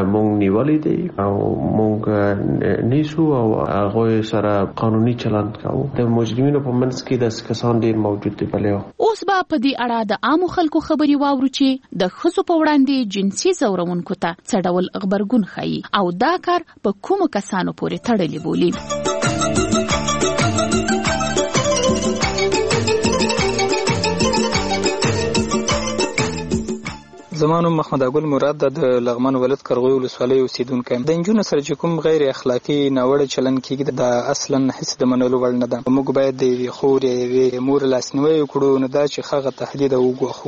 مونږ نیولې دي او مونږ نیسو او هغه سره قانوني چلند کوو. د مجرمینو په منځ کې د کسان ډیر موجود دي. اوس به په دې اړه د عامو خلکو خبري واورو چې د ښځو په وړاندې جنسي ځورونکو ته څه ډول غبرګون ښيي او دا کار په کومو کسانو پورې تړلی بولي. زمانو محمد اګل مراد د لغمان ولایت قرغوی ولسوالۍ اوسیدونکی. د انجونو سره چې کوم غیر اخلاقی ناوړه چلند کیږي دا اصلا هیڅ د منلو وړ نه ده. موږ باید د یوې خور یا یوې مور لاسنیوی وکړو، نه دا چې هغه تهدید وګواښو.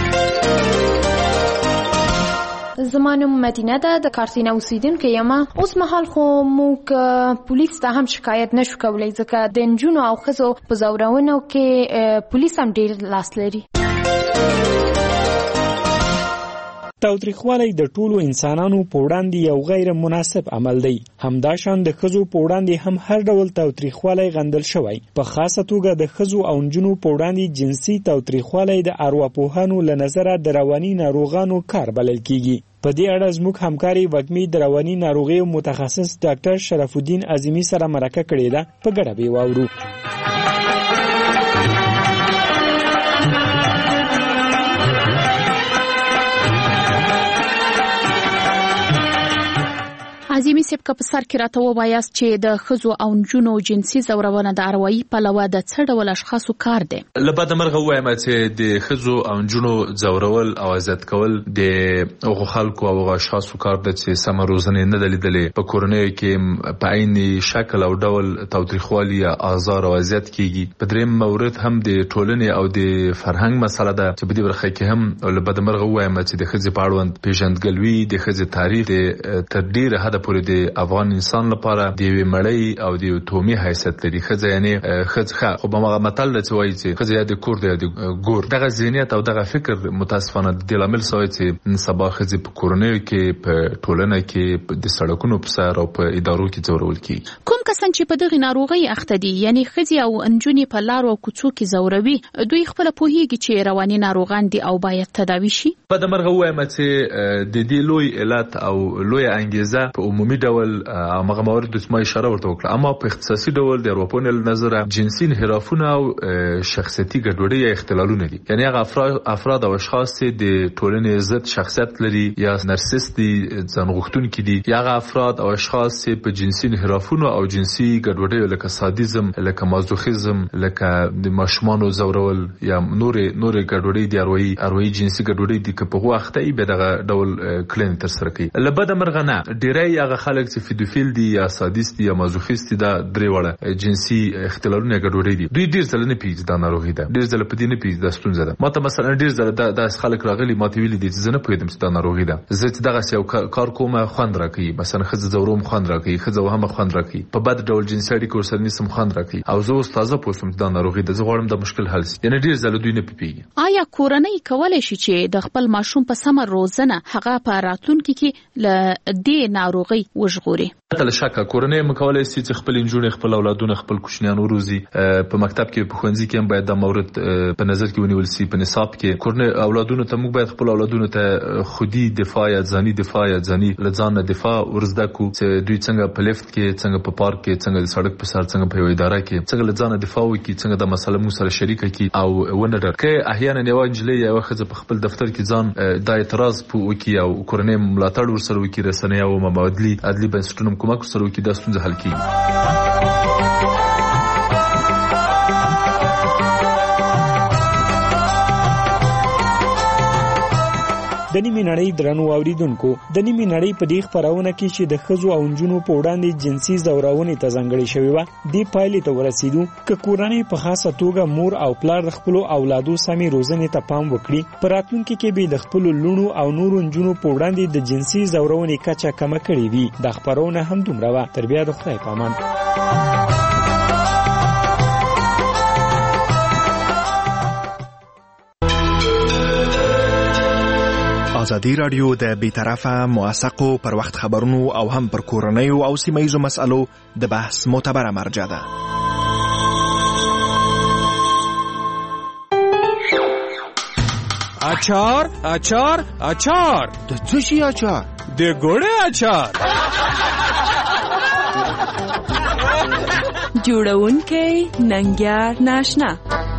زمانو مدینه ده د کارتینه اوسیدونکی یم. اوس مهال خو موږ پولیس ته هم شکایت نشو کولی ځکه د انجونو او ښځو په ځورونو کې پولیس هم ډیر لاس لري. تاوتریخوالی د ټولو انسانانو په وړاندې یو غیر مناسب عمل دی. همداشان د ښځو په وړاندې هم هر ډول تاوتریخوالی غندل شوی. په خاصه توګه د ښځو او نجونو په وړاندې جنسي تاوتریخوالی د ارواپوهانو له نظره د رواني ناروغانو کار بلل کیږي. په دې اړه زموږ همکاري وګمي د رواني ناروغیو متخصص ډاکټر شرف الدین عظیمی سره مرکه کړې ده. په ګډه به واورو. عظیمی صاحب که په سر کې راته ووایاست چې د ښځو او نجونو جنسي ځورونه د اروايي پلوه د څه ډول اشخاصو کار دی؟ له بده مرغه ووایم چې د ښځو او نجونو ځورول او اذیت کول د هغو خلکو او هغو اشخاصو کار دی چې سمه روزنې نه ده لیدلې. په کورنیو کې په عین شکل او ډول تاوتریخوالي یا آزار او اذیت کیږي. په دریم مورد هم د ټولنې او د فرهنګ مسله ده چې په دې برخه کې هم له بده مرغه ووایم چې د ښځې په اړوند پیژندګلوي د ښځې تاریخ تر ډیره حده پورې د افغان انسان لپاره د یوې مړۍ او د یو تومي حیثیت لري. ښځه یعنې ښځه خو به هغه متل دی چې وایي چې ښځه یا د کور دی یا د ګور. دغه ذهنیت او دغه فکر متاسفانه د دې لامل شوی چې سبا ښځې په کورنیو کې په ټولنه کې د سړکونو په سر او په ادارو کې ځورول کیږي. کوم کسان چې په دغه ناروغي اخته دي یعنی ښځې او نجونې په لارو او کوڅو کې ځوروي دوی خپل پوهیږي چې رواني ناروغان دي او باید تداوي شي؟ په د مرغه وایم چې د دې لوی علت او لوی انګیزه په عمومي ډول هغه موارد چې ما اشاره ورته وکړه، اما په اختصاصي ډول د اروپا له نظره جنسي انحرافونه او شخصیتي ګډوډي یا اختلالونه دي. یعنی هغه افراد او اشخاص چې د ټولنې ضد شخصیت لري یا نرسست دي، ځانغوښتونکي دي، یا هغه افراد او اشخاص چې په جنسي انحرافونو او جنسي ګډوډي لکه سادیزم، لکه مازوخیزم، لکه د ماشومانو ځورول یا نور ګډوډي دي، اروایي جنسي ګډوډي دي که په وخت یې به دغه ډول کلین تر سره کوي. لبد مرغه نه ډیری هغه خلک چې فیدوفیل دي یا سادیست دي یا مازوخیست دي دا درې وړه جنسي اختلالونه ګډوډي دي. دوی ډیر ځله نه پیژني دا ناروغي ده، ډیر ځله په دې نه پیژني دا ستونزه ده. ماته مثلا ډیر ځله دا خلک راغلي ماته ویلي دي چې زه نه پوهېدم چې دا ناروغي ده. زه چې دغه یو کار کوم خوند راکوي، مثلا ښځه ځوروم خوند راکوي، ښځه وهم خوند راکوي، په بد ډول جنسي اړیکو ورسره نیسم خوند راکوي، او زه اوس تازه پوه شوم چې دا ناروغي ده، زه غواړم دا مشکل حل شي. یعنې ډیر ځله دوی نه پیږي. آیا کورنۍ کولی شي چې د خپل ماشوم په سمه روزنه هغه په راتلونکي کې له دې ناروغي وژغوري؟ تل شکه کورنۍ مکولای شي چې خپل انجونې، خپل اولادونه، خپل کوچنیان وروزي. په مکتب کې، په ښوونځي کې هم باید دا مورد په نظر کې ونیول شي. په نصاب کې کورنۍ اولادونو ته موږ باید خپل اولادونو ته خودي دفاع یا ځاني دفاع یا ځاني له ځان دفاع ورزده کو، چې دوی څنګه په لیفت کې، څنګه په پارک کې، څنګه د سړک په سر، څنګه په یو اداره کې څنګه له ځان دفاع وکړي، څنګه د مسله مو سره شریک کړي او ونه ډار کې. احیانا یو نجلۍ یا ښځه په خپل دفتر کې ځان د اعتراض وکړي او کورنۍ ملاتړ ورسره وکړي، رسنۍ او عدلي بنسټونو کومک ورسره وکړي، دا ستونزه حل کیږي. د نیمې نړۍ درنو اوریدونکو، د نیمې نړۍ په دې خپرونه کې چې د ښځو او نجونو په وړاندې جنسي ځورونې ته ځانګړې شوې وه، دې پایلې ته ورسېدو که کورنۍ په خاصه توګه مور او پلار د خپلو اولادو سمې روزنې ته پام وکړي، په راتلونکي کې به د خپلو لوڼو او نورو نجونو په وړاندې د جنسي ځورونې کچه کمه کړې وي. دا خپرونه هم دومره وه. تر بیا د خدای په امان. ازادي رادیو د بیطرفه موثقو پر وخت خبرونو او هم پر کورنیو او سیمه‌ییزو مسألو د بحث معتبره مرجع ده. اچار اچار اچار. د څه شي اچار؟ د ګوړې اچار. جوړونکی ننګیار ناشنا.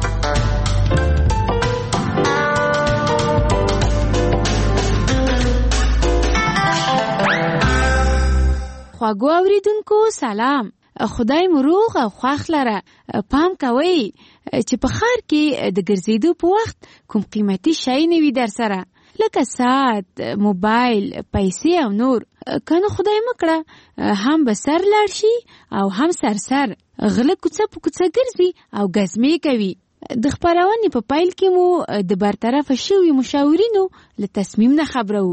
خواږو اوریدونکو سلام. خدای مو روغ او خوښ لره. پام کوئ چې په ښار کې د ګرځېدو په وخت کوم قیمتي شی نه وي در سره، لکه ساعت، موبایل، پیسې او نور. کنه خدای مکړه هم به سر لاړ شي او هم سر غله کوڅه په کوڅه ګرځي او ګزمې کوي. د خپرونې په پیل کې مو د برطرفه شوي مشاورینو له تصمیم نه خبرو.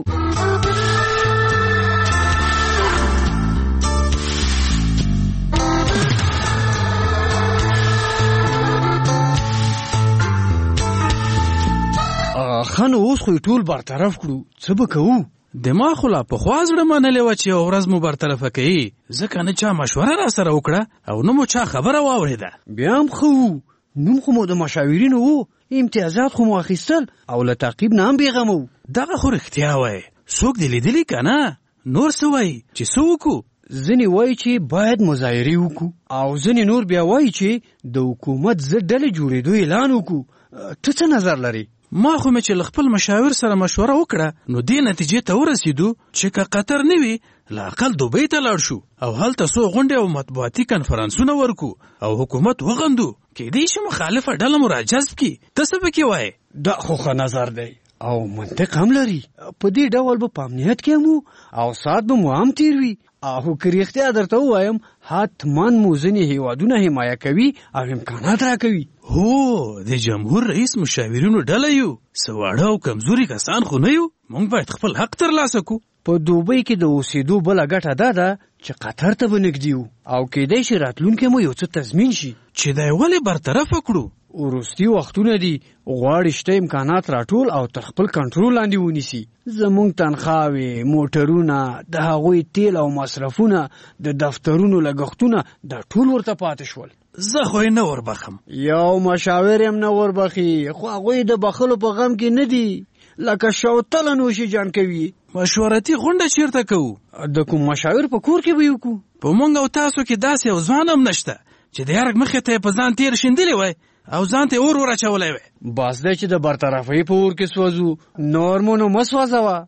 خانو اوس خو ټول برطرف کړو، څه به کوو؟ دماغ خو لا پخوا زړه منلې وه چې یو ورځ مو برطرفه کوي، ځکه نه چا مشوره را سره وکړه او نه مو چا خبره واورېده. بیا هم ښه وو، نوم خو مو د مشاورینو وو، امتیازات خو مو اخیستل او له تعقیب نه هم بېغمه وو. دغه خو رښتیا وایي، څوک دې لیدلي که نه؟ نور څه وایي چې څه وکړو؟ ځینې وایي چې باید مظاهرې وکړو او ځینې نور بیا وایي چې د حکومت ضد ډلې جوړېدو اعلان وکړو. ته څه نظر لرې؟ ما خو مې چې له خپل مشاور سره مشوره وکړه نو دې نتیجې ته ورسېدو چې که قطر نه وي له اقل دوبۍ ته لاړ شو او هلته څو غونډې او مطبوعاتي کنفرانسونه ورکو او حکومت وغندو، کېدای شي مخالفه ډله مو راجذب کړي. ته څه پکې وایې؟ دا خو ښه نظر دی او منطق هم لري. په دې ډول به په امنیت کې مو او ساعت به مو هم تیر وي. او که رښتیا درته ووایم حتما مو ځینې هیوادونه حمایه کوي او امکانات راکوي. هو د جمهور رئیس مشاورینو ډله یو، څه واړه او کمزوري کسان خو نه یو. موږ باید خپل حق ترلاسه کړو. په دوبۍ کې د اوسېدو بله ګټه دا ده چې قطر ته به نږدې وو او کېدای شي راتلونکی مو یو څه تضمین شي. چې دی ولې برطرفه کړو؟ وروستي وختونه دي، غواړي شته امکانات راټول او تر خپل کنټرول لاندې ونیسي. زموږ تنخواوې، موټرونه، د هغوی تیل او مصرفونه، د دفترونو لګښتونه دا ټول ورته پاتې شول. زه خو یې نه وربخم. یو مشاور هم نه وربخي، خو هغوی د بخلو په غم کې نه دي، لکه شوتله نوشي جان کوي. مشورتي غونډه چیرته کوو؟ د کوم مشاور په کور کې به یې وکړو. په موږ او تاسو کې داسې یو ځوان هم نشته چې د یارک مخې ته یې په ځان تیر شیندلی وای او ځان ته اور اچولی وای. بس دی چې د برطرفۍ په اور کې سوځو، نور مو نو مه سوځوه.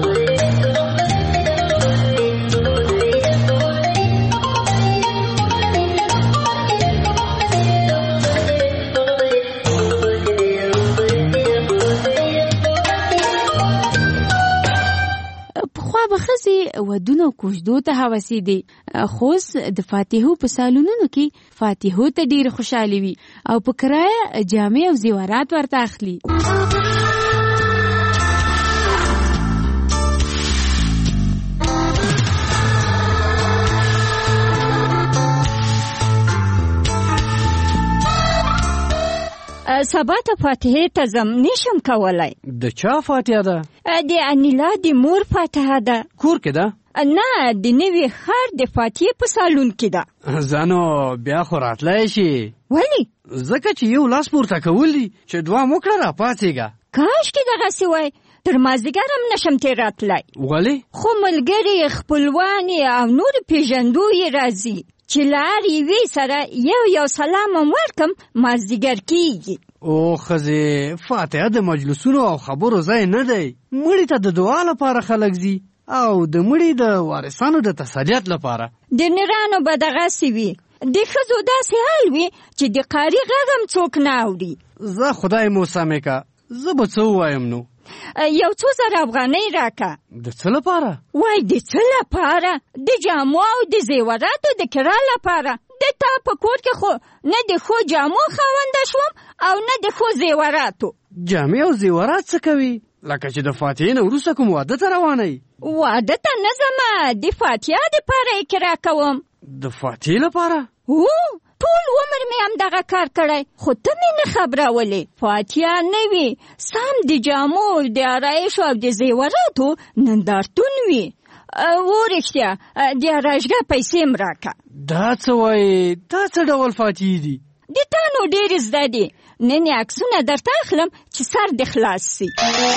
ښځې ودونو کوژدو ته هوسې دي، خو د فاتحو په سالونونو کې فاتحو ته ډېر خوشحالي وي او په کرایه جامې او زیورات ورته اخلي. سبا ته فاتحې ته ځم، نشم کولی. د چا فاتحه ده؟ د انیلا د مور فاتحه ده. کور کې ده؟ نه، د نوي ښار د فاتحې په سالون کې ده. ځانو بیا خو راتلی شي. ولې؟ ځکه چې یو لاس پورته کول دي چې دوه موکړه راپاڅېږه. کاشکې دغسې وای، تر مازدیګر هم نشم تېر راتلی. ولې؟ خو ملګري، خپلوانې او نور پېژندویې راځي چې لار یوې سره یو سلام هم ورکم، مازدیګر کېږي. او ښځې، فاتحه د مجلسونو او خبرو ځای نه دی. مړي ته د دعا لپاره خلک ځي او د مړي د وارثانو د تسلیت لپاره. د نرانو به دغسې وي، د ښځو داسې حال وي چې د قاري غږ هم څوک نه اوري. زه خدای مو سمې که، زه به څه ووایم نو؟ یو څو زره افغانۍ راکه. د څه لپاره؟ وای د څه لپاره؟ د جامو او د زیوراتو د کرا لپاره. د تا په کور کې خو نه د ښو جامو خاونده شوم او نه د ښو زیوراتو. جامې او زیورات څه کوي؟ لکه چې د فاتحې نه وروسته کوم واده ته روانئ؟ واده ته نه ځمه، د فاتحه دپاره یې کرا کوم. د فاتحې لپاره؟ ټول عمر مې هم دغه کار کړی، خو ته مې نه خبرولې. فاتحه نه وي، سم د جامو، د آرایشو او د زیوراتو نندارتون وي. رښتیا د آرایشګاه پیسې هم راکه. دا څه وایې؟ دا څه ډول فاتحې دي؟ د تا نو ډېرې زده دي. نن عکسونه درته اخلم چې سر دې خلاص سي.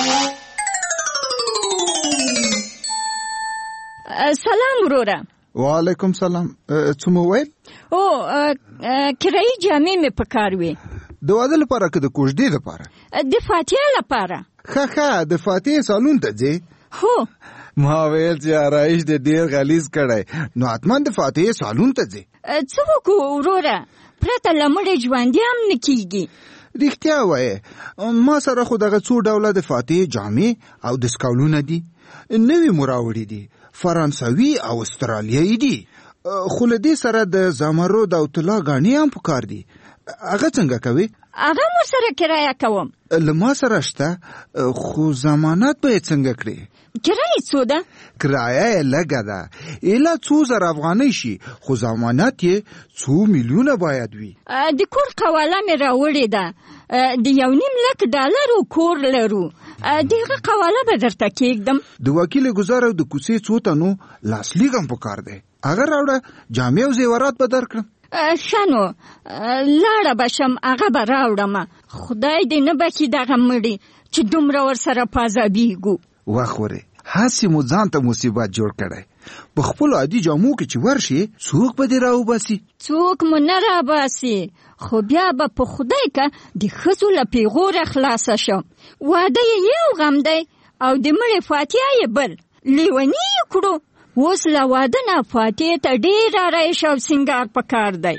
سلام وروره. وعلیکم سلام. څه مو ویل؟ کرایي جامې مې پکار وې. د واده لپاره که د کوژدې لپاره؟ د فاتحه لپاره. ښه د فاتحې سالون ته ځې؟ هو. ما ویل چې آرایش دې ډېر غلیظ کړی، نو حتما د فاتحې سالون ته ځې. څه وکړو وروره، پرته له مړې ژوندي هم نه کېږي. رښتیا وایې، ما سره خو دغه څو ډوله د فاتحې جامې او دستکولونه دي، نوي مو راوړي دي، فرانسوي او استرالیایي دي، خو له دې سره د زمرد او طلا ګاڼې هم پکار دي. هغه څنګه کوي؟ هغه هم ورسره کرایه کوم. له ما سره شته، خو ضمانت به یې څنګه کړې؟ کرایه څو ده؟ کرایه یې لږه ده، ایله 2000 افغانۍ شي، خو ضمانت یې 2 میلیونه باید وي. د کور قواله مې راوړې ده، د 1.5 لک ډالرو کور لرو، دغه قواله به درته کېږدم. د وکیل ګزار او د کوڅې څو تنو لاسلیک هم پکار دی، هغه راوړه، جامې او زیورات به درکړم. ښه نو لاړه به شم، هغه به راوړم. خدای دې نه بخي دغه مړي چې دومره ورسره پازابیږو. وخورې، هسې مو ځان ته مصیبت جوړ کړی، په خپلو عادي جامو کې چې ورشي څوک به دې راوباسي؟ څوک مو نه راباسي، خو بیا به په خدای که د ښځو له پیغوره خلاصه شم. واده یې یو غم دی او د مړې فاتحه یې بل، لیوني یې کړو. اوس له واده نه فاتحې ته ډېر آرایش او سینګار پکار دی.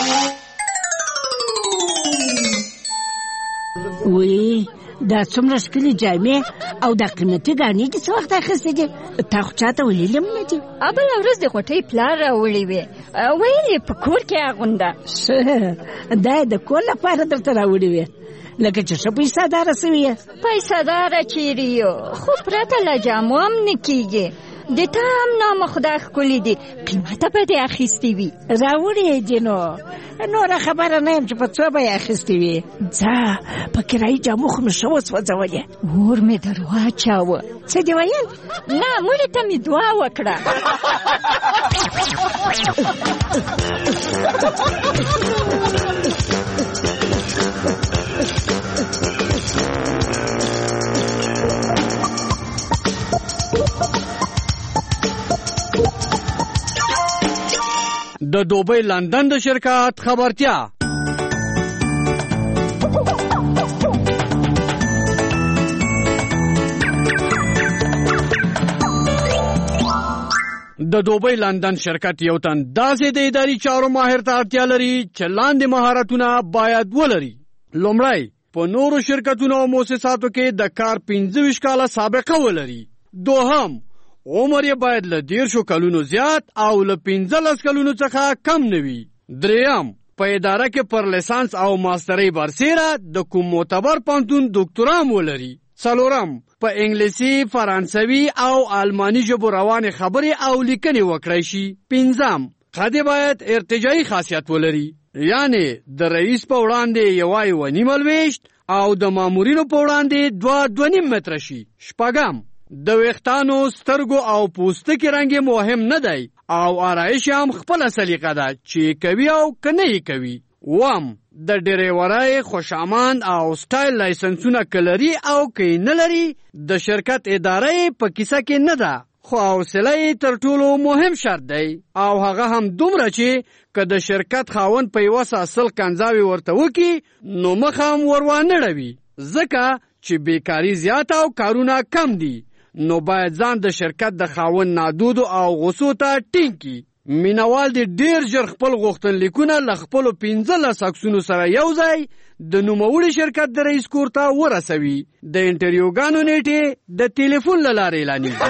وی دا څومره ښکلې جامې او دا قیمتي ګاڼې دې څه وخت اخیستې دي؟ تا خو چاته ویلي هم نه دي. بله ورځ د غوټۍ پلار راوړې وې، ویل یې په کور کې اغونده. دا یې د کور لپاره درته راوړې وې، لکه چې ښه پیسه داره سوي یې. پیسه داره چیرې یو، خو پرته له جامو هم نه کېږي. د تا هم نام خدای ښکلي دي، قیمته به دې اخیستې وي. راوړې یې دي، نوره خبره نه یم چې په څو به یې اخیستې وي. ځه په کرایي جامو خو مې ښه وسوځولې. اور مې در واچاوه. څه دې ویل؟ نه، مړې ته مې دعا وکړه. د دوبۍ لندن د شرکت خبرتیا. د دوبۍ لندن شرکت یو تن داسې د اداري چارو ماهر ته اړتیا لري چې لاندې مهارتونه باید ولري. لومړی، په نورو شرکتونو او مؤسساتو کې د کار 25 کاله سابقه ولري. دوهم، عمر یې باید له 13 کلونو زیات او له 15 کلونو څخه کم نه وي. دریم، په اداره کې پر لیسانس او ماسترۍ برسېره د کوم معتبر پوهنتون دکتورام ولري. څلورم، په انګلیسي، فرانسوي او آلماني ژبو روانې خبرې او لیکنې وکړای شي. پنځم، خدای باید ارتجاعي خاصیت ولري، یعنی د رئیس په وړاندې 1.5 لویشت او د مامورینو په وړاندې 2.5 متره شي. شپږم، د ویښتانو، سترګو او پوستکي رنګ مهم نه دی او آرایش هم خپله سلیقه ده چې کوي او که نه یې کوي. اووم، د ډریورۍ، خوشامند او سټایل لایسنسونه که لري او که یې نه لري د شرکت اداره یې په کیسه کې نه ده، خو حوصله یې تر ټولو مهم شرط دی، او هغه هم دومره چې که د شرکت خاوند په یوه ساعت 100 کنځاوې ورته وکړي نو مخ هم ور وانه ړوي، ځکه چې بیکاري زیاته او کارونه کم دي، نو باید ځان د شرکت د خاوند نادودو او غوسو ته ټینګ کړي. مینوال دې ډېر ژر خپل غوښتنلیکونه له خپلو 15 عکسونو سره یو ځای د نوموړي شرکت د رئیس کور ته ورسوي. د انټرویوګانو نیټې د ټلیفون له لارې اعلانېږي.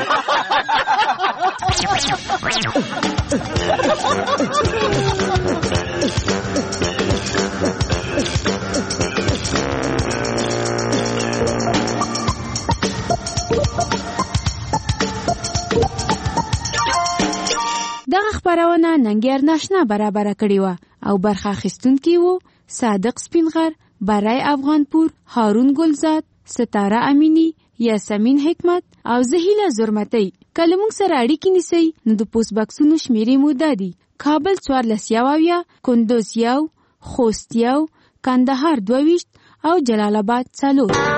دغه خبرونه ننګیار ناشنا برابر کړی و او برخه اخیستونکي وو صادق سپینغر، برای افغانپور، هارون گلزاد، ستاره امینی، یاسمین حکمت او زهیله زرمتی. کله موږ سره اړیکې نیسئ نو د پوسټ باکسونو شمیرې مو دا دي: کابل 14 یاویا، کندوز یو، خوست یو، کندهار 22 او جلال آباد 4.